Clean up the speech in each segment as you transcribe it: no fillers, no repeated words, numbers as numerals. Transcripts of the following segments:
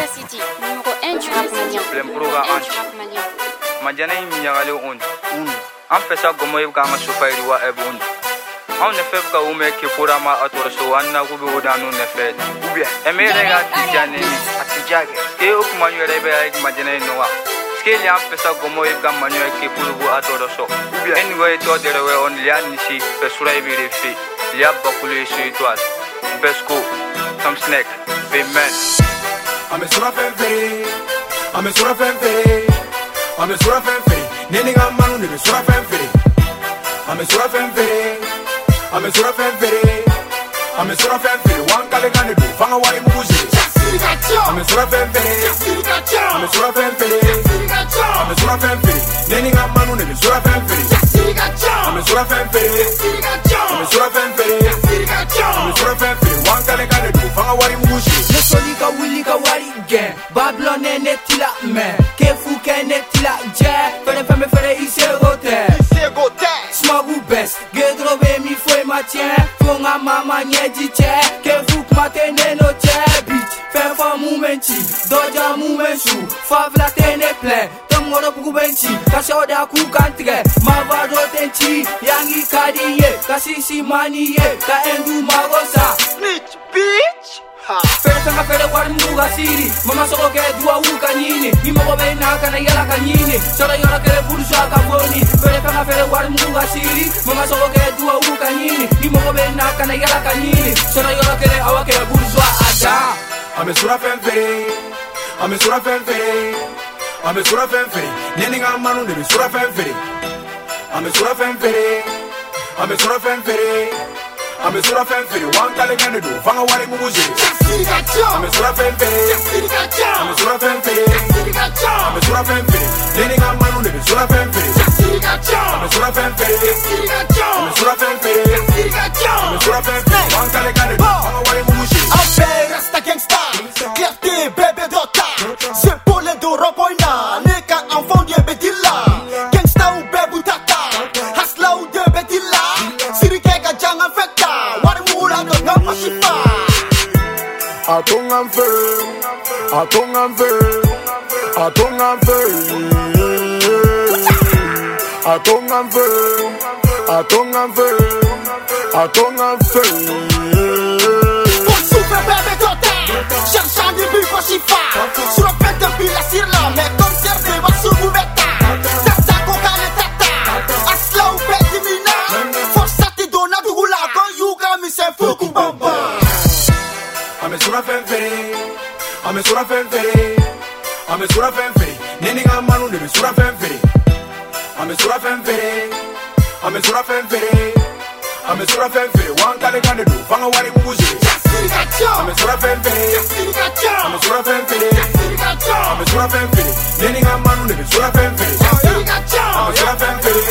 City, numéro 1 du rap malien. Majana minyagale on an fesa gomo ibka ma sufairi wa ebun on ne feb ka ume ke purama atorso anna go be odanu ne fed ubia emere ga tijane ni atijage ke ok manuere be ay majana no wa skeli an fesa gomo ibka manuere ke puru atorso ubia anyway to derewe on lian nisi fesura ibire fi liab bakule suitoas besko some snack be man I'm a surafenfere I'm a surafenfere nene ga manu ne surafenfere I'm a surafenfere I'm a surafenfere wan kale kane do fanga wari muzi I'm a surafenfere I'm a surafenfere nene ga manu ne surafenfere I'm a surafenfere wan kale kane do fanga wari muzi Solika wulika wari gen Babylon netila men Kefu netila je Fere fere ise gote Smagu best Gedro be mi foi matien Fonga mama nyeji che Kefu kumate neno che Bitch Fefa mumenti Doja mumensu Favla tene plein Tomoro puku benchi Kashoda kukantre Mavado tenchi Yangi kadiye Kasisi maniye Ka endu magosa snitch bitch Fere war muga siri Mama soko ke dua uka nini Nimo ko be na kana yala kanini Sora yora ke burusha ka boni Fere war muga siri Mama soko ke dua uka nini Nimo ko be na kana yala kanini Sora yora ke awa ke burusha ada I'm a surafenfere nene ga manu ne surafenfere I'm a surafenfere wan kale kane do fanga wari muzi I'm a surafenfere nene ga manu ne surafenfere I'm a surafenfere wan kale kane do fanga wari muzi Rasta gangsta, clarté bébé dota. C'est pour les deux ropoina, les cas enfants de Bedilla. Gangsta ou bébé tata, hasla ou de Bedilla. Sirike gajang afekta, wari mula do ngapa shifa. Atong Super bébé dota, cherchant des buts pour shifa. Sur la pète de pila sur la, mais comme serre va sous vous beta. Tata coca le tata, hasla ou bedimina. Force à te donner du roula, quand yuga mi se fuku bamba. I'm a surafenfere nene ga manu ne surafenfere I'm a surafenfere wan kale kane do fanga wari muzi I'm a surafenfere nene ga manu ne surafenfere I'm a surafenfere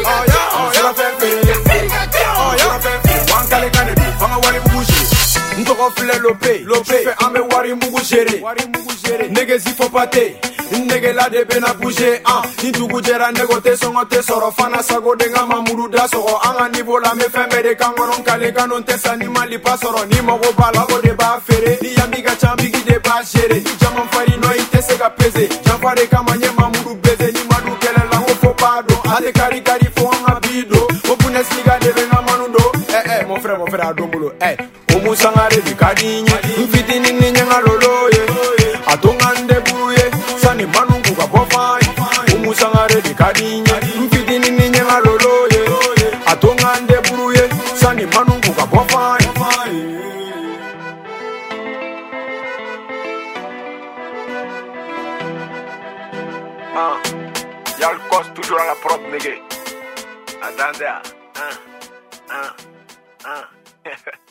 wan kale kane do fanga wari muzi Ntoko file lope Fais ame wari mugu gere Nege zifo pate Nege la de bena bouger Intugu jera nego te songo te soro Fana sago denga mamuru da soro Anga nivo la me fembe de kangoron Kale kanon te sa ni mali pa soro Ni mogo bala go de ba fere Ni yamiga chambigi de ba gere Ni jaman fari no ite sega peze Janfare kama nye mamuru beze Ni madu kele la ngo fo pado Ate kari fo anga bido Opunes liga de venga manundo mon frère adombulo Omusangare di kadinye Mfitini ninye ngaloloye Atongande buye Sani manungu ka bofai Omusangare di kadinye Mfitini ninye ngaloloye Atongande buye Sani manungu ka bofai Y'a le cos toujours à la propre négé Attendez